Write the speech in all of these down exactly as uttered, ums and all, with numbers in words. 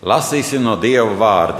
Lasīsim no Dieva vārda.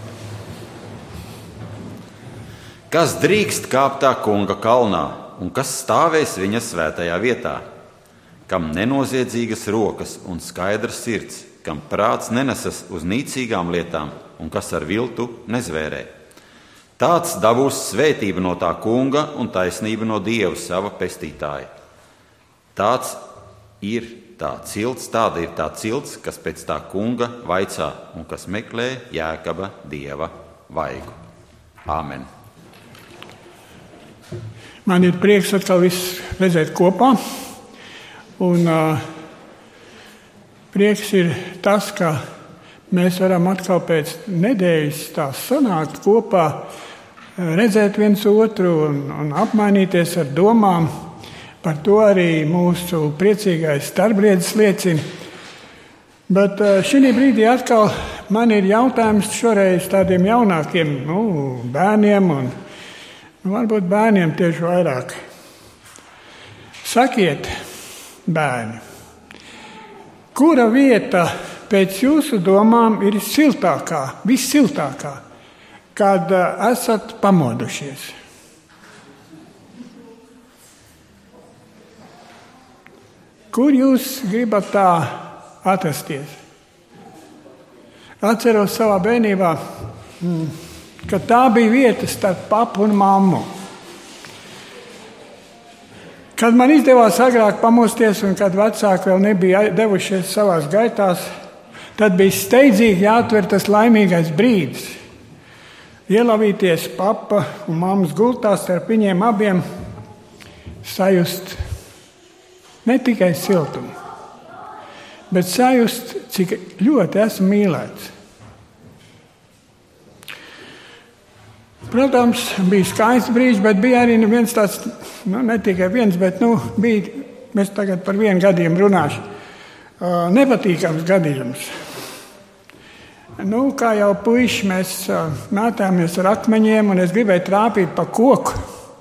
Kas drīkst kāpt tā kunga kalnā, un kas stāvēs viņa svētajā vietā? Kam nenoziedzīgas rokas un skaidrs sirds, kam prāts nenesas uz nīcīgām lietām, un kas ar viltu nezvērē. Tāds dabūs svētību no tā kunga un taisnību no Dieva sava pestītāja. Tāds ir tā cilts, tāda ir tā cilts, kas pēc tā kunga vaicā un kas meklē Jēkaba Dieva vaigu. Āmen. Man ir prieks atkal viss redzēt kopā. Un uh, prieks ir tas, ka mēs varam atkal pēc nedēļas tā sanākt kopā, redzēt viens otru un, un apmainīties ar domām. Par to arī mūsu priecīgais starpbriedis liecina. Bet šī brīdī atkal man ir jautājums šoreiz tādiem jaunākiem nu, bērniem un nu, varbūt bērniem tieši vairāk. Sakiet, bērni, kura vieta pēc jūsu domām ir siltākā, vissiltākā, kad esat pamodušies? Kur jūs gribat tā atrasties? Atceros savā bērnībā, ka tā bija vieta starp papu un mammu. Kad man izdevās agrāk pamosties un kad vecāki vēl nebija devušies savās gaitās, tad bija steidzīgi jāatver tas laimīgais brīdis. Ielavīties papa un mammas gultās starp viņiem abiem, sajust ne tikai siltumu, bet sajust, cik ļoti esmu mīlēts. Protams, bija skaists brīdis, bet bija arī viens tāds, nu, ne tikai viens, bet, nu, bija, mēs tagad par vienu gadījumu runāšu, uh, nepatīkams gadījums. Nu, kā jau puiši, mēs uh, mētāmies ar akmeņiem, un es gribēju trāpīt pa koku.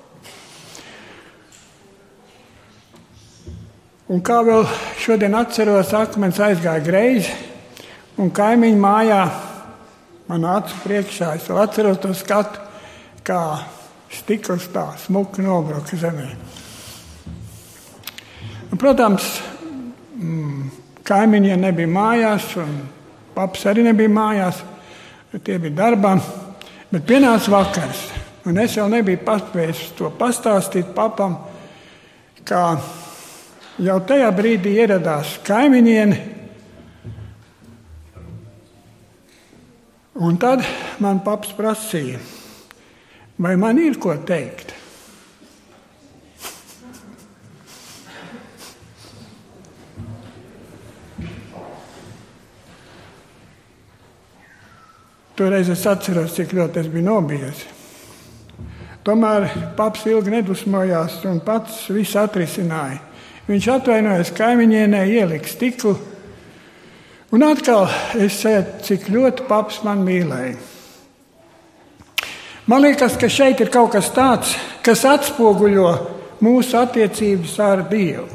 Un kā vēl šodien atceros, akmens aizgāja greizi, un kaimiņu mājā man acu priekšā, es vēl atceros to skatu, kā stikls tā smuki nobruka zemē. Un, protams, kaimiņi nebija mājās, un paps arī nebija mājās, tie bija darbā, bet pienāca vakars, un es jau nebiju paspējis to pastāstīt papam, kā jau tajā brīdī ieradās kaimiņiene, un tad man paps prasīja, vai man ir ko teikt. Toreiz es atceros, cik ļoti es biju nobijies. Tomēr paps ilgi nedusmojās un pats visu atrisināja. Viņš atvainojas kaimiņienē, ielika stiklu, un atkal es sēdu, cik ļoti paps man mīlēja. Man liekas, ka šeit ir kaut kas tāds, kas atspoguļo mūsu attiecības ar Dievu.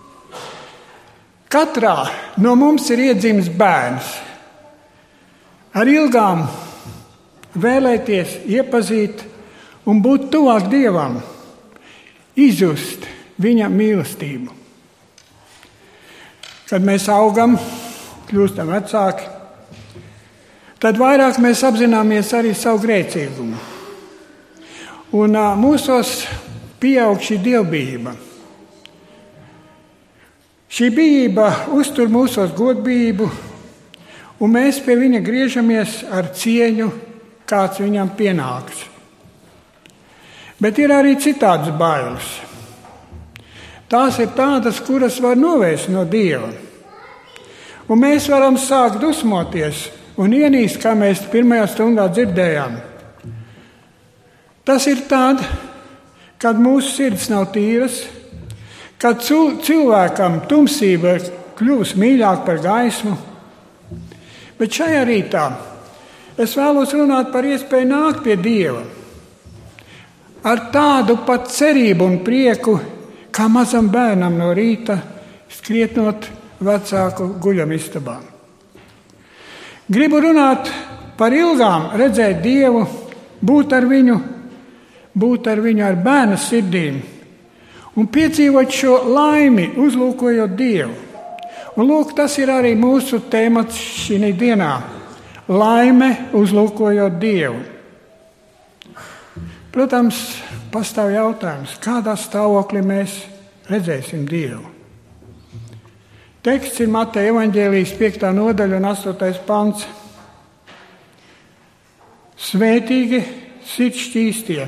Katrā no mums ir iedzimis bērns, ar ilgām vēlēties iepazīt un būt tuvāk Dievam, izjust viņa mīlestību. Kad mēs augam, kļūstam vecāki, tad vairāk mēs apzināmies arī savu grēcīgumu. Un uh, mūsos pieaug šī dievbijība. Šī bijība uztur mūsos godbijību, un mēs pie viņa griežamies ar cieņu, kāds viņam pienāks. Bet ir arī citādas bailes. Tās ir tādas, kuras var novērst no Dieva. Un mēs varam sākt dusmoties un ienīst, kā mēs pirmajā stundā dzirdējām. Tas ir tad, kad mūsu sirds nav tīras, kad cilvēkam tumsība kļūst mīļāk par gaismu. Bet šajā rītā es vēlos runāt par iespēju nākt pie Dieva ar tādu pat cerību un prieku, kā mazam bērnam no rīta skrietnot vecāku guļamistabā. Gribu runāt par ilgām, redzēt Dievu, būt ar viņu, būt ar viņu ar bērna sirdīm un piedzīvot šo laimi, uzlūkojot Dievu. Un lūk, tas ir arī mūsu tēmats šī dienā – laime, uzlūkojot Dievu. Protams, pastāv jautājums, kādā stāvoklī mēs redzēsim Dievu. Teksts ir Mateja evaņģēlijas piektā nodaļa un astotais pants. Svētīgi sirds šķīstie,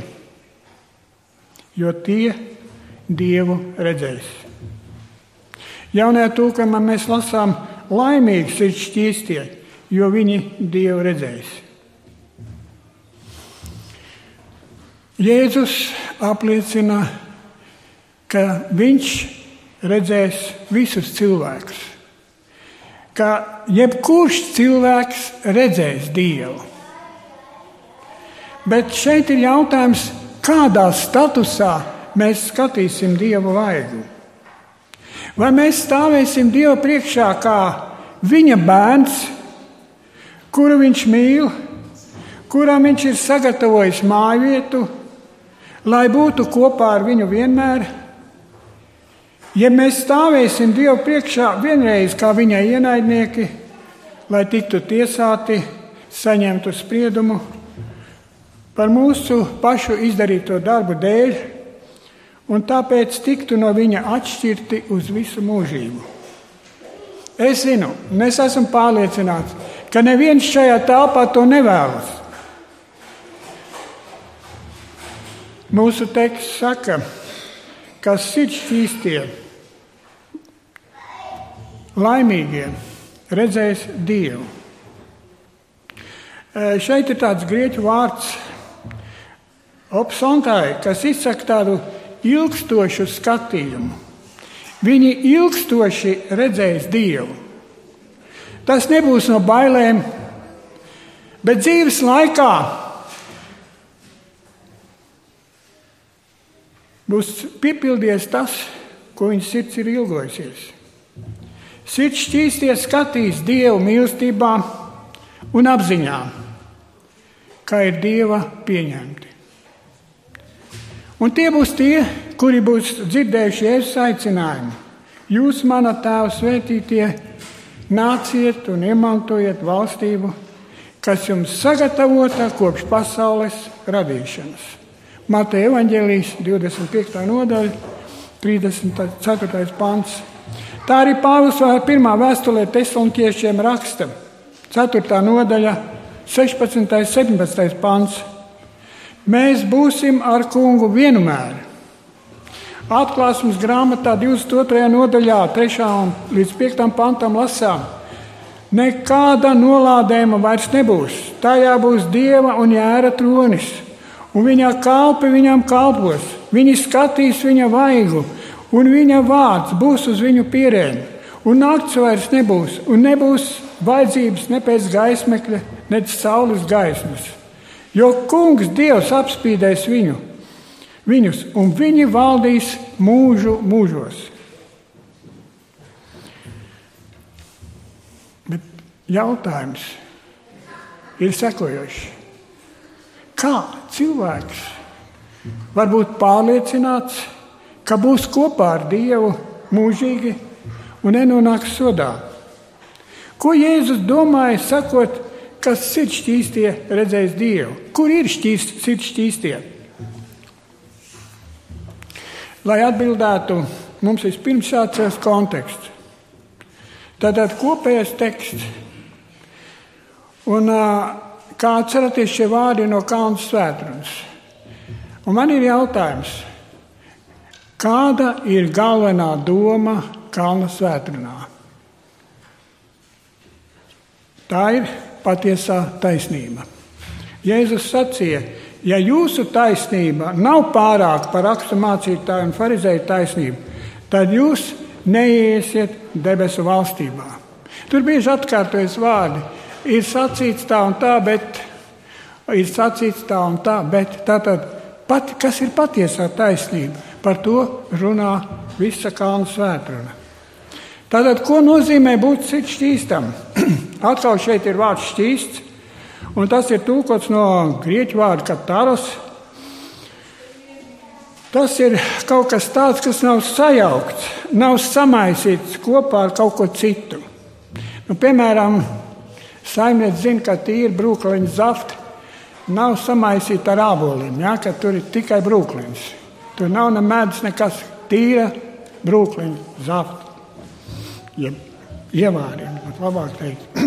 jo tie Dievu redzēs. Jaunajā tūkojumā mēs lasām laimīgi sirds šķīstie, jo viņi Dievu redzēs. Jēzus apliecina, ka viņš redzēs visus cilvēkus, ka jebkurš cilvēks redzēs Dievu. Bet šeit ir jautājums, kādā statusā mēs skatīsim Dieva vaigu. Vai mēs stāvēsim Dieva priekšā kā viņa bērns, kuru viņš mīl, kuram viņš ir sagatavojis mājvietu, lai būtu kopā ar viņu vienmēr? Ja mēs stāvēsim Dievu priekšā vienreiz kā viņa ienaidnieki, lai tiktu tiesāti, saņemtu spriedumu par mūsu pašu izdarīto darbu dēļ, un tāpēc tiktu no viņa atšķirti uz visu mūžību. Es zinu, un es esmu pārliecināts, ka neviens šajā telpā to nevēlas. Mūsu teksts saka, ka sirds šķīstie, laimīgie redzēs Dievu. Šeit ir tāds grieķu vārds opsontai, kas izsaka tādu ilgstošu skatījumu. Viņi ilgstoši redzēs Dievu. Tas nebūs no bailēm, bet dzīves laikā būs piepildies tas, ko viņa sirds ir ilgojusies. Sirds šķīstie skatīs Dievu mīlestībā un apziņā, kā ir Dieva pieņemti. Un tie būs tie, kuri būs dzirdējuši Jēzus aicinājumu. Jūs, mana Tēva svētītie, nāciet un iemantojiet valstību, kas jums sagatavota kopš pasaules radīšanas. Mateja evaņģēlijas divdesmit piektā nodaļa, trīsdesmit ceturtais pants. Tā arī Pāvils pirmā vēstulē Tesaloniķiešiem raksta, ceturtā nodaļa, sešpadsmitais septiņpadsmitais pants. Mēs būsim ar kungu vienmēr. Atklāsmes grāmatā divdesmit otrajā nodaļā, trešā līdz piektam pantam lasām. Nekāda nolādējuma vairs nebūs. Tajā būs Dieva un Jēra tronis, un viņa kalpi viņam kalpos. Viņi skatīs viņa vaigu, un viņa vārds būs uz viņu pierēm. Un nakts vairs nebūs, un nebūs vajadzības ne pēc gaismekļa, ne saules gaismas. Jo kungs Dievs apspīdēs viņu, viņus, un viņi valdīs mūžu mūžos. Bet jautājums ir sekojošs. Kā cilvēks var būt pārliecināts, ka būs kopā ar Dievu mūžīgi un nenonāks sodā? Ko Jēzus domāja, sakot, kas sirds šķīstie redzēs Dievu? Kur ir šķīst, sirds šķīstie? Lai atbildētu, mums vispirms jāatceras konteksts. Tātad kopējais teksts. Un kā atceraties, šie vārdi no Kalna svētrunas. Un man ir jautājums, kāda ir galvenā doma Kalna svētrunā? Tā ir patiesā taisnība. Jēzus sacīja, ja jūsu taisnība nav pārāk par rakstu mācītāju un farizēju taisnību, tad jūs neiesiet debesu valstībā. Tur bieži atkārtojas vārdi. Ir sacīts tā un tā, bet ir sacīts tā un tā, bet tātad, pat, kas ir patiesā taisnība, par to runā visa Kalna svētruna. Tātad, ko nozīmē būt sirds šķīstam? Atkal šeit ir vārds šķīsts, un tas ir tulkots no grieķu vārda kataros. Tas ir kaut kas tāds, kas nav sajaukts, nav samaisīts kopā ar kaut ko citu. Nu, piemēram, saimnieks zina, ka tīra brūkliņa zafta nav samaisīta ar āboliem, ja, ka tur ir tikai brūkliņas. Tur nav ne medus, nekas, tīra brūkliņa zafta. Ja, ievāriem, labāk teikt.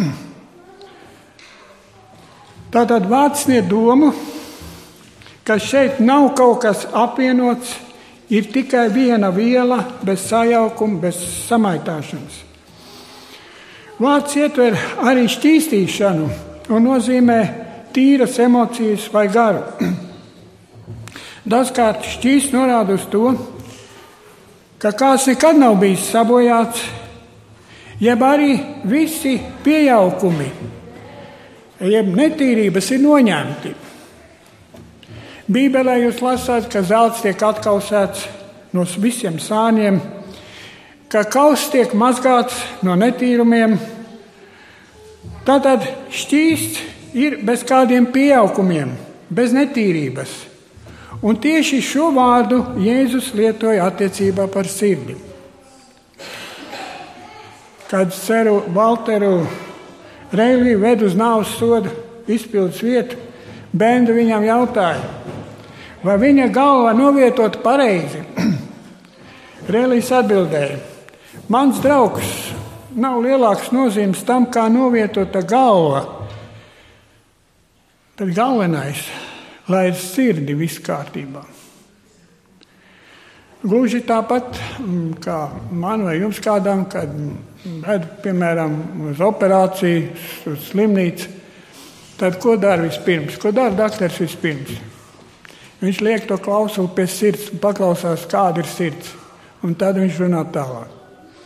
Tātad vārds sniedz domu, ka šeit nav kaut kas apvienots, ir tikai viena viela, bez sajaukuma, bez samaitāšanas. Vārds ietver arī šķīstīšanu un nozīmē tīras emocijas vai garu. Dažkārt šķīsts norāda uz to, ka kāds nekad nav bijis sabojāts, jeb arī visi piejaukumi, jeb netīrības ir noņemti. Bībelē jūs lasāt, ka zelts tiek atkausēts no visiem sāņiem, ka kauss tiek mazgāts no netīrumiem. Tātad šķīsts ir bez kādiem pieaukumiem, bez netīrības. Un tieši šo vārdu Jēzus lietoja attiecībā par sirdi. Kad seru Valteru Reiliju ved uz nāves soda izpildes vietu, Bendu viņam jautāja, vai viņa galva novietota pareizi. Reilijs atbildēja, mans draugs, nav lielāks nozīmes tam, kā novietota galva. Tad galvenais, lai ir sirdi viss kārtībā. Gluži tāpat, kā man vai jums kādam, kad ved, piemēram, uz operāciju, uz slimnīcu, tad ko dara vispirms? Ko dara dakteris vispirms? Viņš liek to klausuli pie sirds un paklausās, kāda ir sirds. Un tad viņš runā tālāk.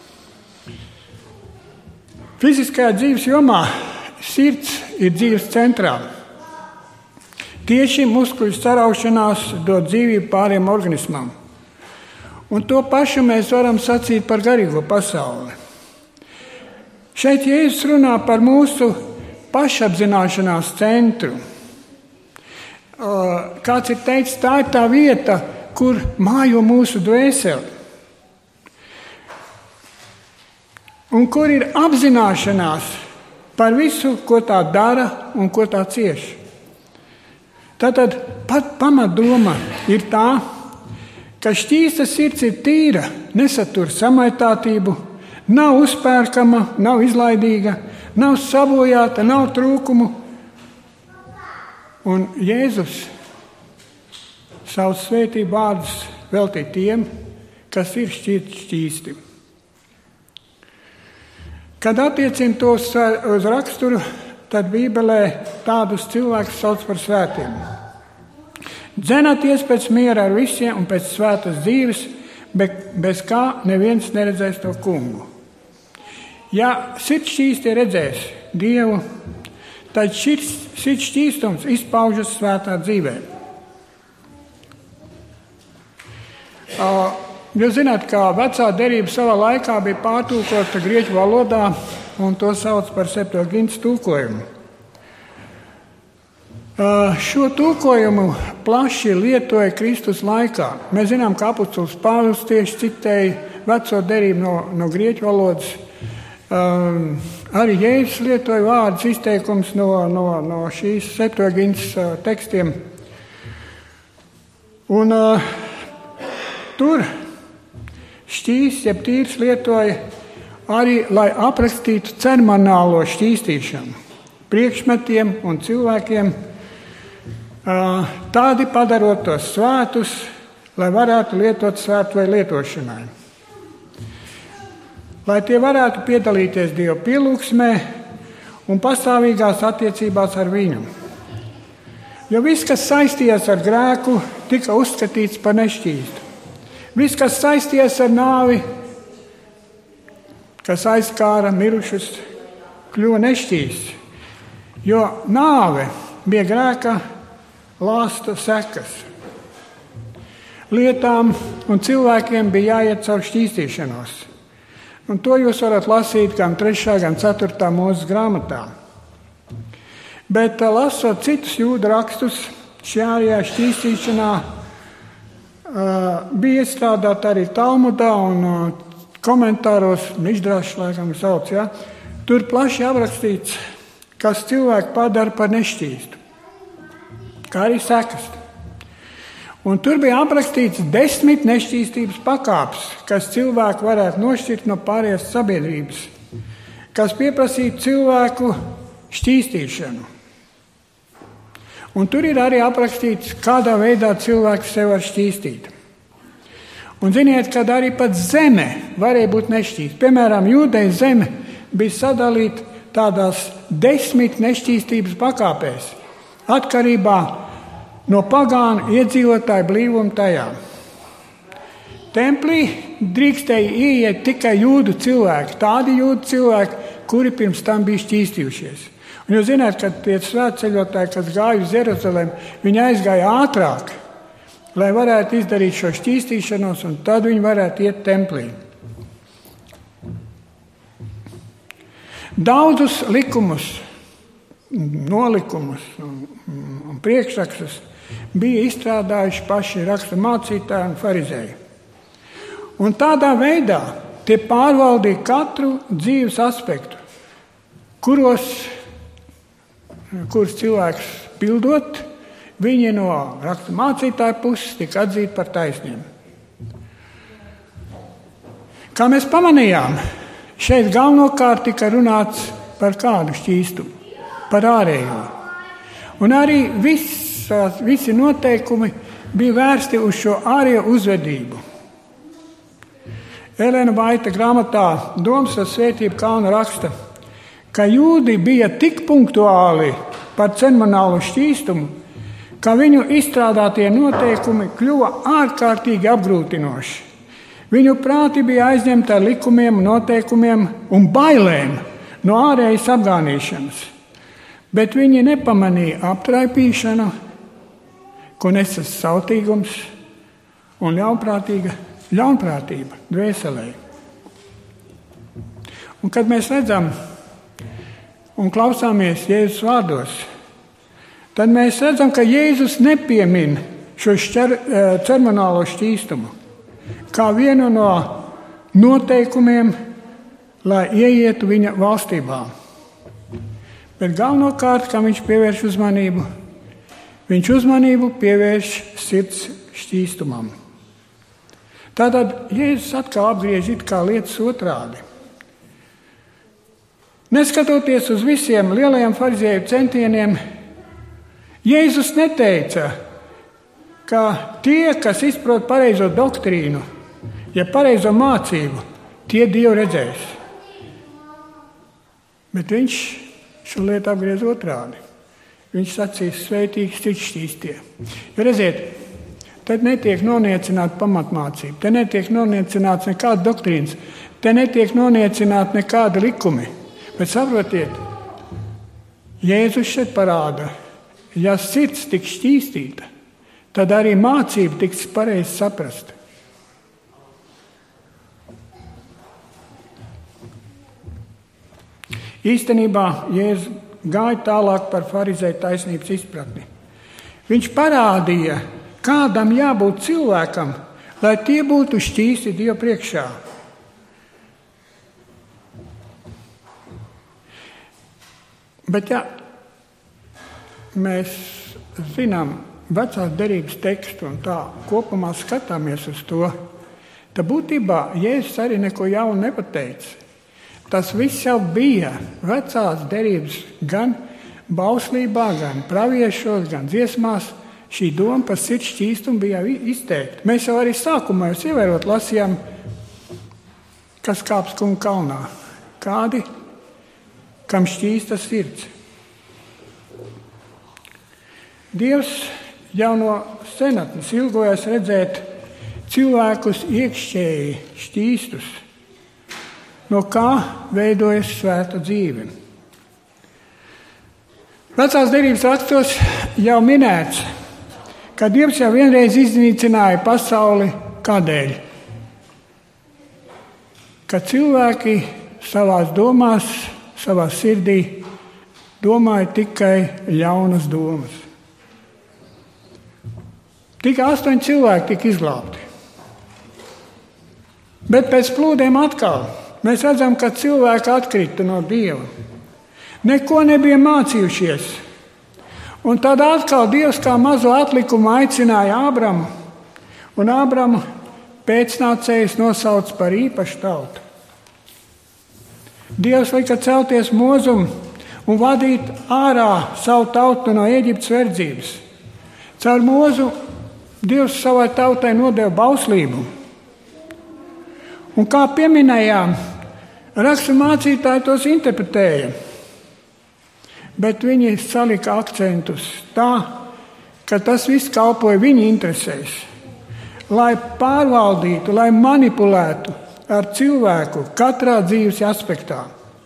Fiziskajā dzīves jomā sirds ir dzīves centrā. Tieši muskuļu saraušanās dod dzīvību pāriem organismam. Un to pašu mēs varam sacīt par garīgo pasauli. Šeit Jēzus runā par mūsu pašapzināšanās centru. Kāds ir teicis, tā ir tā vieta, kur mājo mūsu dvēseli. Un kur ir apzināšanās par visu, ko tā dara un ko tā cieš. Tātad pat pamatdoma ir tā, ka šķīsta sirds ir tīra, nesatur samaitātību, nav uzpērkama, nav izlaidīga, nav sabojāta, nav trūkumu. Un Jēzus savus svētību vārdus veltīja tiem, kas ir šķīsti. Kad attiecina tos uz raksturu, tad Bībelē tādus cilvēkus sauc par svētiem. Dzenaties pēc miera ar visiem un pēc svētas dzīves, bet bez kā neviens neredzēs to kungu. Ja sirds šķīsti redzēs Dievu, tad šis sirds šķīstums izpaužas svētā dzīvē. Jūs zināt, ka vecā derība savā laikā bija pārtulkota grieķu valodā, un to sauc par Septuagintas tulkojumu. Šo tulkojumu plaši lietoja Kristus laikā. Mēs zinām, ka apostols Pāvils tieši citēja veco derību no, no grieķu valodas. Um, arī Jēzus lietoja vārdus izteikums no, no, no šīs Septuagintas uh, tekstiem. Un uh, tur šķīsts, jeb tīrs lietoja arī, lai aprakstītu ceremoniālo šķīstīšanu priekšmetiem un cilvēkiem, uh, tādi padarot tos svētus, lai varētu lietot svētu vai lietošanai. Lai tie varētu piedalīties Dieva pielūgsmē un pastāvīgās attiecībās ar viņu. Jo viss, kas saistījies ar grēku, tika uzskatīts par nešķīstu. Viss, kas saistījies ar nāvi, kas aizskāra mirušus, kļuva nešķīsts. Jo nāve bija grēka lāsta sekas. Lietām un cilvēkiem bija jāiet caur šķīstīšanos. Un to jūs varat lasīt gan trešā, gan ceturtā mūzes grāmatā. Bet lasot citus jūdu rakstus, šajā ārējā šķīstīšanā uh, bija iestrādāta arī Talmudā un uh, komentāros, Mišdrašs laikam sauc, ja? Tur plaši aprakstīts, kas cilvēku padara par nešķīstu, kā arī sekas. Un tur bija aprakstīts desmit nešķīstības pakāpes, kas cilvēku varētu nošķirt no pārējās sabiedrības, kas pieprasītu cilvēku šķīstīšanu. Un tur ir arī aprakstīts, kādā veidā cilvēks sev var šķīstīt. Un ziniet, kad arī pat zeme varēja būt nešķīsta. Piemēram, Jūdejas zeme bija sadalīta tādās desmit nešķīstības pakāpēs, atkarībā no pagānu iedzīvotāju blīvuma tajā. Templī drīkstēja ieiet tikai jūdu cilvēki, tādi jūdu cilvēki, kuri pirms tam bija šķīstījušies. Un jūs zināt, ka tie svētceļotāji, kas gāja uz Jeruzalemi, viņi aizgāja ātrāk, lai varētu izdarīt šo šķīstīšanos, un tad viņi varētu iet templī. Daudzus likumus, nolikumus un, un priekšrakstus bija izstrādājuši paši rakstu mācītāji un farizēji. Un tādā veidā tie pārvaldīja katru dzīves aspektu, kuros, kurus cilvēks pildot, viņi no rakstu mācītāju puses tika atzīti par taisniem. Kā mēs pamanījām, šeit galvenokārt tika runāts par kādu šķīstumu, par ārējo. Un arī viss Visi noteikumi bija vērsti uz šo ārējo uzvedību. Elena Vaita grāmatā Domas ar svētību kalnu raksta, ka jūdi bija tik punktuāli par ceremonālo šķīstumu, ka viņu izstrādātie noteikumi kļuva ārkārtīgi apgrūtinoši. Viņu prāti bija aizņemti ar likumiem, noteikumiem un bailēm no ārējas apgānīšanas, bet viņi nepamanīja aptraipīšanu, ko nesas sautīgums un ļaunprātīga, ļaunprātība dvēselē. Un kad mēs redzam un klausāmies Jēzus vārdos, tad mēs redzam, ka Jēzus nepiemin šo šķer, ceremonālo šķīstumu kā vienu no noteikumiem, lai ieietu viņa valstībā. Bet galvenokārt, kā viņš pievērš uzmanību, Viņš uzmanību pievērš sirds šķīstumam. Tātad Jēzus atkal apgriež it kā lietas otrādi. Neskatoties uz visiem lielajiem farizēju centieniem, Jēzus neteica, ka tie, kas izprot pareizo doktrīnu, ja pareizo mācību, tie Dievu redzēs. Bet viņš šo lietu apgriež otrādi. Viņš sacīs sveitīgs cits šķīstie. Jo redziet, tad netiek noniecināta pamatmācība, te netiek noniecināts nekāda doktrīnas, te netiek noniecināta nekāda likumi. Bet saprotiet, Jēzus šeit parāda, ja sirds tiks šķīstīta, tad arī mācība tiks pareizi saprast. Īstenībā Jēzus gāja tālāk par farizēju taisnības izpratni. Viņš parādīja, kādam jābūt cilvēkam, lai tie būtu šķīsti Dievu priekšā. Bet ja mēs zinām vecās derības tekstu un tā kopumā skatāmies uz to, tad būtībā Jēzus arī neko jaunu nepateica. Tas viss jau bija vecās derības gan bauslībā, gan praviešos, gan dziesmās. Šī doma par sirds šķīstumu bija izteikta. Mēs jau arī sākumā jūs ievērot lasījām, kas kāps kunga kalnā. Kādi, kam šķīsta sirds. Dievs jau no senatnes ilgojas redzēt cilvēkus iekšķēji šķīstus, no kā veidojas svēta dzīve. Vecās derības rakstos jau minēts, ka Dievs jau vienreiz iznīcināja pasauli kādēļ? ka cilvēki savās domās, savā sirdī domāja tikai ļaunas domas. Tikai astoņi cilvēki tika izglābti. Bet pēc plūdiem atkal mēs redzam, ka cilvēki atkrita no Dieva. Neko nebija mācījušies. Un tad atkal Dievs kā mazo atlikumu aicināja Ābramu, un Ābramu pēcnācējus nosauc par īpašu tautu. Dievs lika celties Mozum un vadīt ārā savu tautu no Ēģiptes verdzības. Caur Mozu Dievs savai tautai nodeva bauslību. Un kā pieminējām, rakstu mācītāji tos interpretēja. Bet viņi salika akcentus tā, ka tas viss kalpoja viņu interesēs, lai pārvaldītu, lai manipulētu ar cilvēku katrā dzīves aspektā.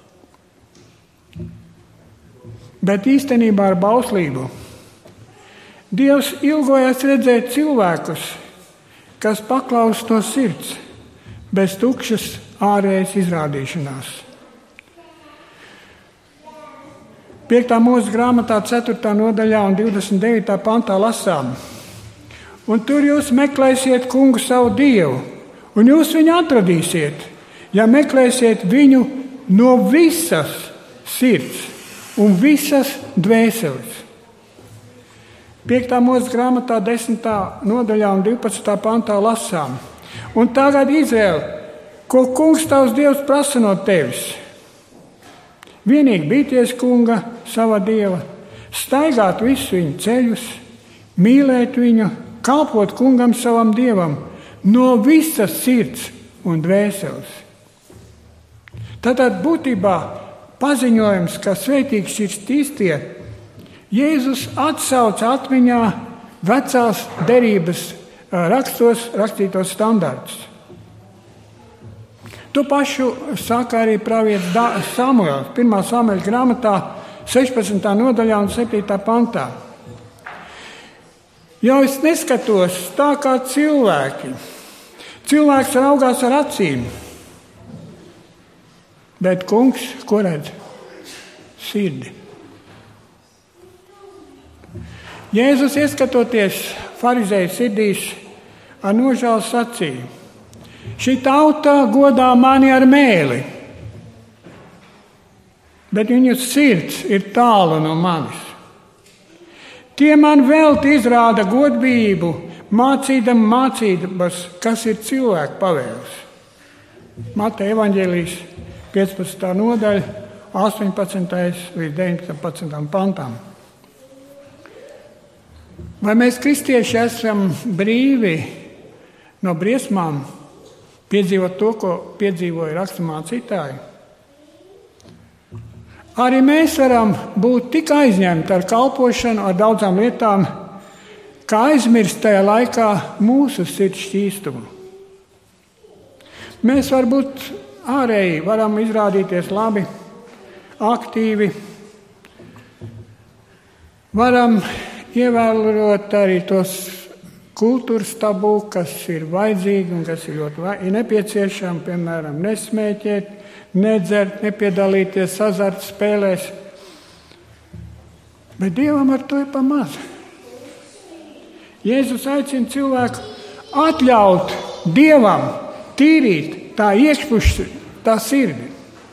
Bet īstenībā ar bauslību Dievs ilgojās redzēt cilvēkus, kas paklaus no sirds, bez tukšas ārējas izrādīšanās. piektā mūža grāmatā, ceturtā nodaļā un divdesmit devītā pantā lasām. Un tur jūs meklēsiet kungu savu Dievu, un jūs viņu atradīsiet, ja meklēsiet viņu no visas sirds un visas dvēseles. piektā mūža grāmatā, desmitā nodaļā un divpadsmitā pantā lasām. Un tagad Izraēl, ko kungs tavs Dievs prasa no tevis? Vienīgi bīties kunga, sava Dieva, staigāt visu viņu ceļus, mīlēt viņu, kalpot kungam savam Dievam no visas sirds un dvēseles. Tātad būtībā paziņojums, ka svētīgs ir tīstie, Jēzus atsauca atmiņā vecās derības rakstos rakstītos standartus. To pašu saka arī pravietis Samuēls, pirmā Samuēla grāmatā, sešpadsmitā nodaļā un septītā pantā. Jo es neskatos tā kā cilvēki. Cilvēks raugās ar acīm. Bet kungs, ko redz? Sirdi. Jēzus, ieskatoties farizēju sirdīs, ar nožēlu sacīja: šī tauta godā mani ar mēli, bet viņu sirds ir tālu no manis. Tie man velti izrāda godbijību, mācīdam mācības, kas ir cilvēku pavēles. Mateja evaņģēlijas piecpadsmitā nodaļa, astoņpadsmitais līdz deviņpadsmitam pantam. Vai mēs, kristieši, esam brīvi no briesmām piedzīvot to, ko piedzīvoja raksturmācītāji? Arī mēs varam būt tik aizņemti ar kalpošanu, ar daudzām lietām, kā aizmirst tajā laikā mūsu sirds šķīstumu. Mēs varbūt ārēji varam izrādīties labi, aktīvi, varam ievērot arī tos kultūras tabū, kas ir vajadzīgi un kas ir ļoti nepieciešami, piemēram, nesmēķēt, nedzert, nepiedalīties azarta spēlēs. Bet Dievam ar to ir pa maz. Jēzus aicina cilvēku atļaut Dievam tīrīt tā iekšpusi, tā sirdi.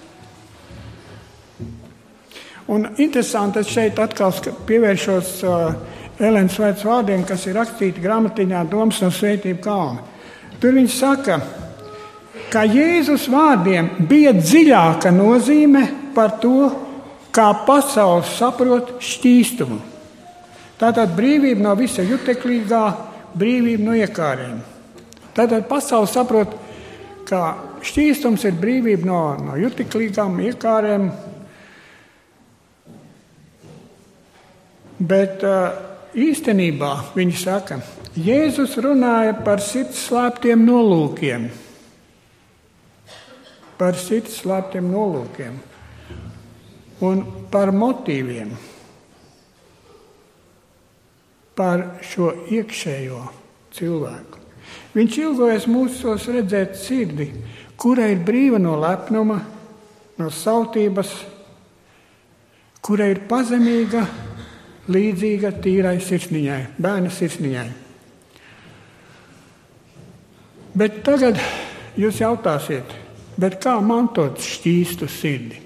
Un interesanti, es šeit atkal pievēršos uh, Elenas Vaitas vārdiem, kas ir rakstīti grāmatiņā Domas no Svētību kalna. Tur viņš saka, ka Jēzus vārdiem bija dziļāka nozīme par to, kā pasaules saprot šķīstumu. Tātad brīvība no visa juteklīgā, brīvība no iekārēm. Tātad pasaule saprot, ka šķīstums ir brīvība no, no juteklīgām iekārēm, bet uh, īstenībā, viņi saka, Jēzus runāja par sirds slēptiem nolūkiem. Par sirds slēptiem nolūkiem un par motīviem. Par šo iekšējo cilvēku. Viņš ilgojas mūsos redzēt sirdi, kura ir brīva no lepnuma, no sautības, kura ir pazemīga, līdzīga tīrai sirsniņai, bērna sirsniņai. Bet tagad jūs jautāsiet, bet kā mantot šķīstu sirdi?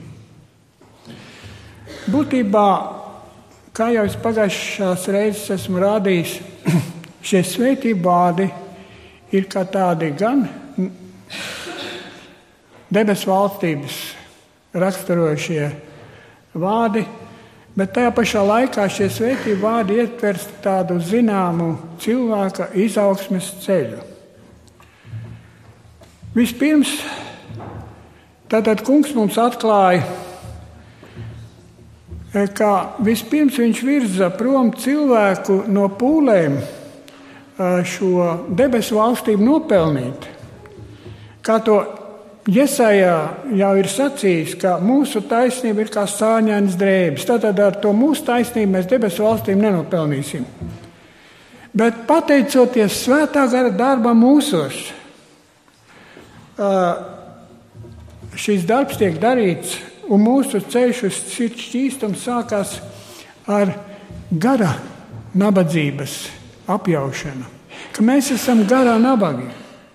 Būtībā, kā jau es pagājušās reizes esmu rādījis, šie svētību vārdi ir kā tādi gan debesu valstības raksturošie vārdi, bet tajā pašā laikā šie svētību vārdi ietver tādu zināmu cilvēka izaugsmes ceļu. Vispirms, tātad kungs mums atklāja, ka vispirms viņš virza prom cilvēku no pūlēm šo debesu valstību nopelnīt. Kā to Jesajā jau ir sacījis, ka mūsu taisnība ir kā sāņainas drēbes. Tātad ar to mūsu taisnību mēs debesu valstīm nenopelnīsim. Bet pateicoties svētā gara darbam mūsos, šis darbs tiek darīts, un mūsu ceļš uz sirds šķīstumu sākās ar gara nabadzības apjaušanu, ka mēs esam garā nabagi,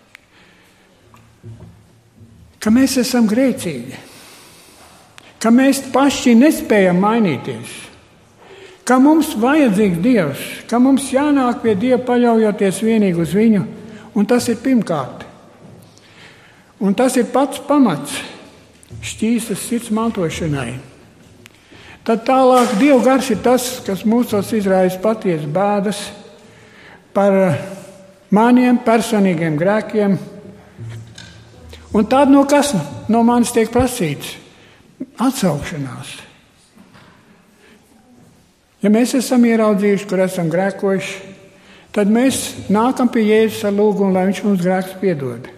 ka mēs esam grēcīgi, ka mēs paši nespējam mainīties, ka mums vajadzīgs Dievs, ka mums jānāk pie Dieva paļaujoties vienīgi uz viņu, un tas ir pirmkārt. Un tas ir pats pamats šķīstas sirds mantošanai. Tad tālāk Dieva gars ir tas, kas mūsos izraisa patiesas bēdas par maniem personīgiem grēkiem. Un tad no kas no manis tiek prasīts? Atsaukšanās. Ja mēs esam ieraudzījuši, kur esam grēkojuši, tad mēs nākam pie Jēzus ar lūgumu, lai viņš mums grēkus piedod.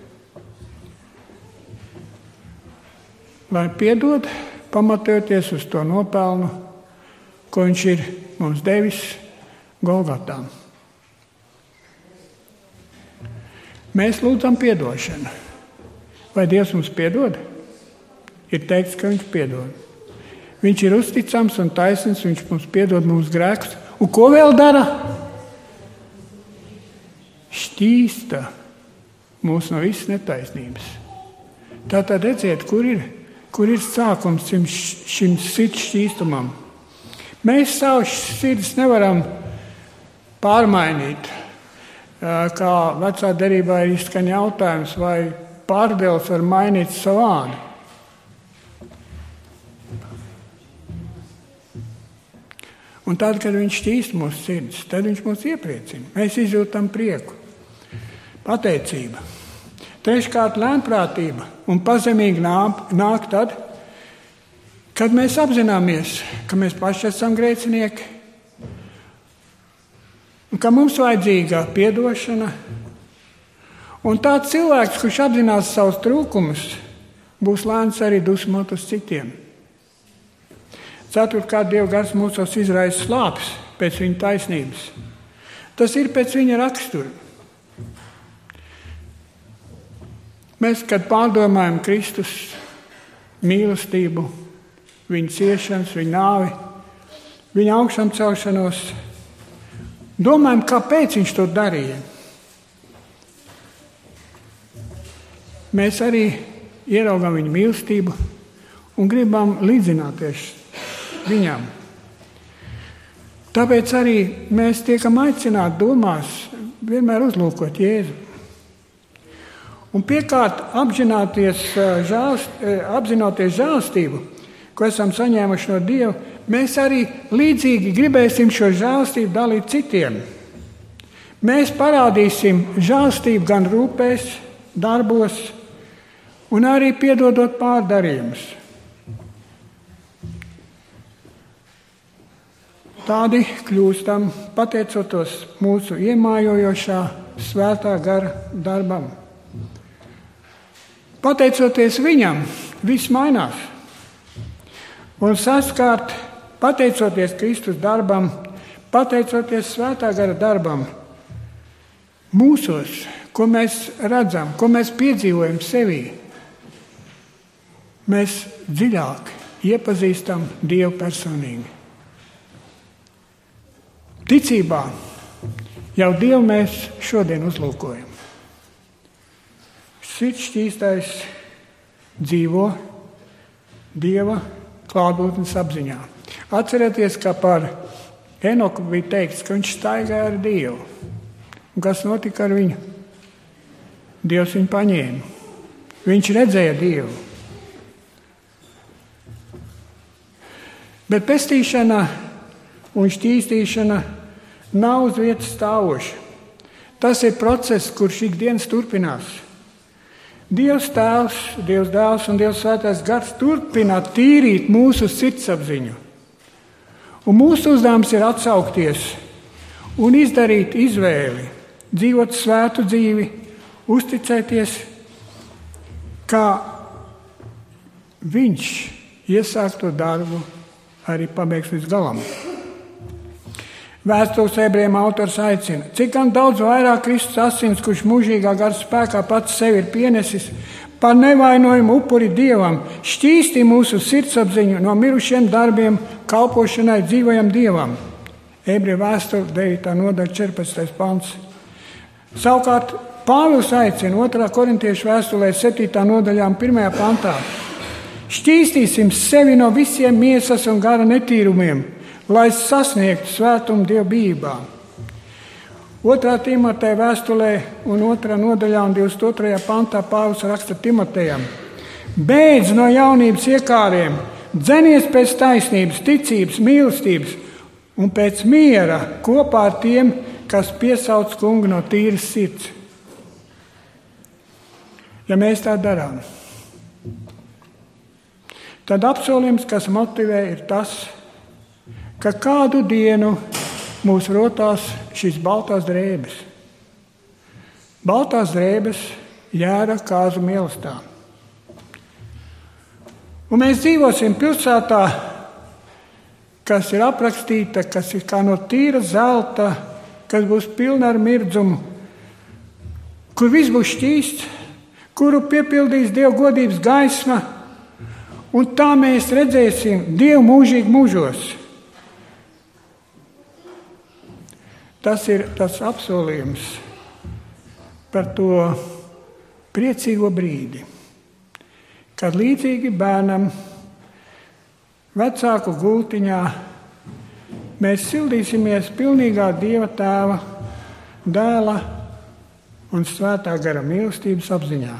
Lai piedod, pamatojoties uz to nopelnu, ko viņš ir mums devis Golgatā. Mēs lūdzam piedošanu. Vai Dievs mums piedod? Ir teikts, ka viņš piedod. Viņš ir uzticams un taisnīgs, viņš mums piedod mūsu grēkus. Un ko vēl dara? Šķīsta mūs no visas netaisnības. Tātad redziet, kur ir, kur ir sākums šim, šim sirds šķīstumam. Mēs savu sirdis nevaram pārmainīt. Kā vecā derībā ir izskan jautājums, vai pārdevs var mainīt savu ādu. Un tad, kad viņš šķīst mūsu sirdis, tad viņš mūs iepriecina. Mēs izjūtam prieku, pateicību. Treškārt, lēnprātība un pazemīgi nāk tad, kad mēs apzināmies, ka mēs paši esam grēcinieki un ka mums vajadzīga piedošana. Un tāds cilvēks, kurš apzinās savus trūkumus, būs lēns arī dusmot uz citiem. Ceturtkārt, Dieva gars mūsos izraisa slāpes pēc viņa taisnības. Tas ir pēc viņa rakstura. Mēs, kad pārdomājam Kristus mīlestību, viņa ciešanas, viņa nāvi, viņa augšām celšanos, domājam, kāpēc viņš to darīja. Mēs arī ieraugām viņa mīlestību un gribam līdzināties viņam. Tāpēc arī mēs tiekam aicināti domās vienmēr uzlūkot Jēzu. Un piekārt apzinoties žēlastību, ko esam saņēmuši no Dieva, mēs arī līdzīgi gribēsim šo žēlastību dalīt citiem. Mēs parādīsim žēlastību gan rūpēs, darbos, un arī piedodot pārdarījumus. Tādi kļūstam pateicoties mūsu iemājojošā svētā gara darbam. Pateicoties viņam, viss mainās. Un sestkārt, pateicoties Kristus darbam, pateicoties svētā gara darbam, mūsos, ko mēs redzam, ko mēs piedzīvojam sevī, mēs dziļāk iepazīstam Dievu personīgi. Ticībā jau Dievu mēs šodien uzlūkojam. Sirds šķīstais dzīvo Dieva klātbūtnes apziņā. Atcerieties, ka par Enoku bija teikts, ka viņš staigāja ar Dievu. Un kas notika ar viņu? Dievs viņu paņēma. Viņš redzēja Dievu. Bet pestīšana un šķīstīšana nav uz vietas stāvoša. Tas ir process, kurš ikdienas turpinās. Dievs Tēvs, Dievs Dēls un Dievs Svētais Gars turpina tīrīt mūsu sirdsapziņu. Un mūsu uzdevums ir atsaukties un izdarīt izvēli, dzīvot svētu dzīvi, uzticēties, kā viņš iesākto darbu arī pabeigs līdz galam. Vēstules ebrejiem autors aicina, cik gan daudz vairāk Kristus asins, kurš mūžīgā gara spēkā pats sevi ir pienesis, par nevainojumu upuri Dievam, šķīstī mūsu sirdsapziņu no mirušiem darbiem, kalpošanai dzīvajam Dievam. Ebreju vēstule devītā nodaļa četrpadsmitais pants. Savukārt Pāvils aicina otrā korintiešu vēstulē septītā nodaļā un pirmajā pantā. Šķīstīsim sevi no visiem miesas un gara netīrumiem, lai sasniegtu svētumu dievbijībā. Otrā Timoteja vēstulē un otrā nodaļā un divdesmit otrajā pantā Pāvils raksta Timotejam. Beidz no jaunības iekāriem, dzenies pēc taisnības, ticības, mīlestības un pēc miera kopā ar tiem, kas piesauc kungu no tīras sirds. Ja mēs tā darām, tad apsolījums, kas motivē, ir tas, ka kādu dienu mūs rotās šīs baltās drēbes. Baltās drēbes Jēra kāzu mīlestā. Un mēs dzīvosim pilsētā, kas ir aprakstīta, kas ir kā no tīra zelta, kas būs pilna ar mirdzumu, kur viss būs šķīsts, kuru piepildīs Dieva godības gaisma, un tā mēs redzēsim Dievu mūžīgi mūžos. Tas ir tas apsolījums par to priecīgo brīdi, kad līdzīgi bērnam vecāku gultiņā mēs sildīsimies pilnīgā Dieva Tēva, Dēla un Svētā gara mīlestības apziņā.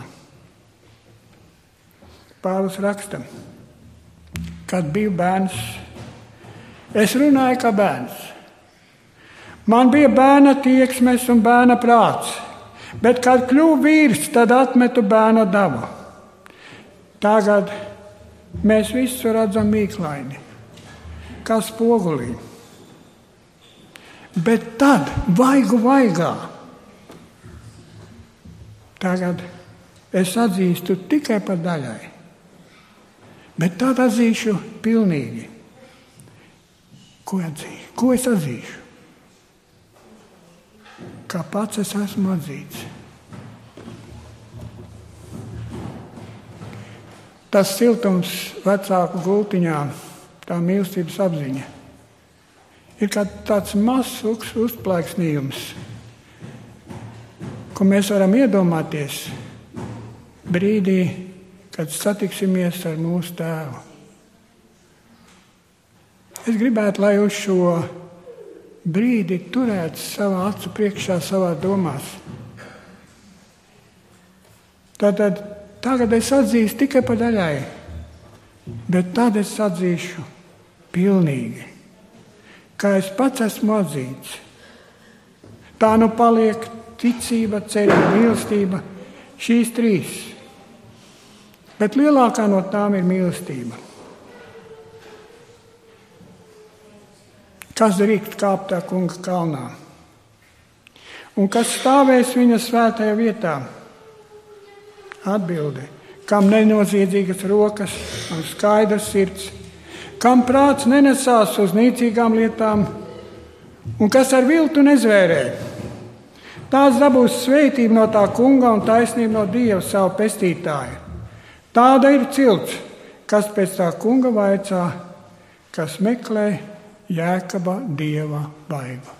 Pāvils raksta, kad biju bērns, es runāju kā bērns. Man bija bērna tieksmes un bērna prāts, bet, kad kļuvu vīrs, tad atmetu bērna dabu. Tagad mēs visu redzam mīklaini, kā spogulī. Bet tad vaigu vaigā. Tagad es atzīstu tikai par daļai, bet tad atzīšu pilnīgi. Ko atzīšu? Ko es atzīšu? Kā pats es esmu atzīts. Tas siltums vecāku gultiņā, tā mīlestības apziņa, ir kā tāds mazs uzplaiksnījums, ko mēs varam iedomāties brīdī, kad satiksimies ar mūsu Tēvu. Es gribētu, lai uz šo brīdi turētu savā acu priekšā, savā domās. Tātad tagad es atzīstu tikai par daļai, bet tad es atzīšu pilnīgi, kā es pats esmu atzīts. Tā nu paliek ticība, cerība, mīlestība, šīs trīs. Bet lielākā no tām ir mīlestība. Kas drīkst kāpt tā kunga kalnā? Un kas stāvēs viņa svētajā vietā? Atbilde, kam nenoziedzīgas rokas un skaidrs sirds, kam prāts nenesās uz nīcīgām lietām un kas ar viltu nezvērē. Tās dabūs svētību no tā kunga un taisnību no Dieva savu pestītāja. Tāda ir cilts, kas pēc tā kunga vaicā, kas meklē Jēkaba Dieva vaigu.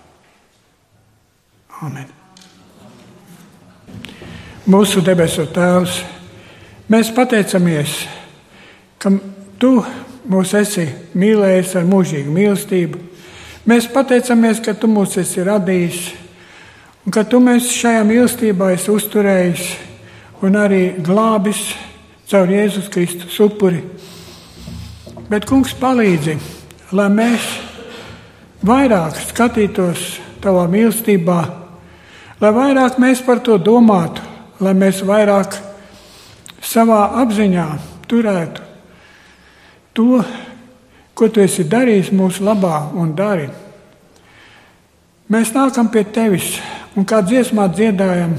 Amen. Mūsu debesu Tēvs, mēs pateicamies, ka Tu mūs esi mīlējis ar mūžīgu mīlestību. Mēs pateicamies, ka Tu mūs esi radījis un ka Tu mēs šajā mīlestībā esi uzturējis un arī glābis caur Jēzus Kristus upuri. Bet, kungs, palīdzi, lai mēs vairāk skatītos Tavā mīlestībā, lai vairāk mēs par to domātu, lai mēs vairāk savā apziņā turētu to, ko Tu esi darījis mūsu labā un dari. Mēs nākam pie Tevis un kā dziesmā dziedājam,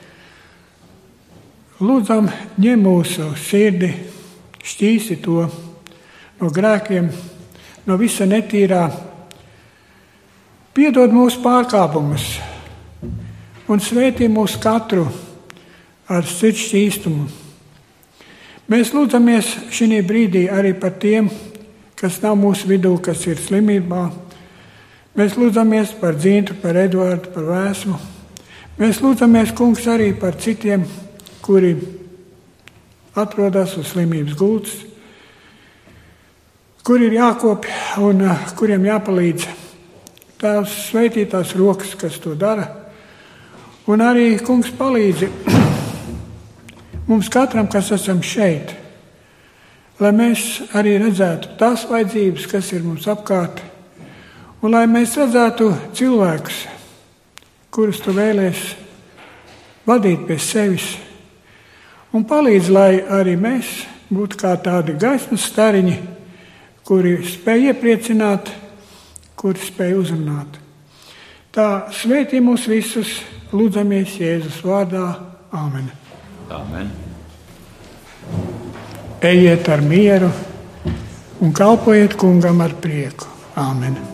lūdzam, ņem mūsu sirdi, šķīsi to no grēkiem, no visa netīrā, piedod mūsu pārkāpumus un svētī mūs katru ar sirds šķīstumu. Mēs lūdzamies šī brīdī arī par tiem, kas nav mūsu vidū, kas ir slimībā. Mēs lūdzamies par Dzintu, par Eduardu, par Vēsmu. Mēs lūdzamies, kungs, arī par citiem, kuri atrodas uz slimības gultas, kuri ir jākopja un uh, kuriem jāpalīdz. Tās svētītās rokas, kas to dara. Un arī, kungs, palīdzi mums katram, kas esam šeit, lai mēs arī redzētu tās vajadzības, kas ir mums apkārt, un lai mēs redzētu cilvēkus, kurus Tu vēlies vadīt pie sevis, un palīdz, lai arī mēs būtu kā tādi gaismas stariņi, kuri spēj iepriecināt, kuri spēj uzrunāt. Tā svētī mūs visus, lūdzamies Jēzus vārdā. Āmen. Amen. Ejiet ar mieru un kalpojiet kungam ar prieku. Āmen.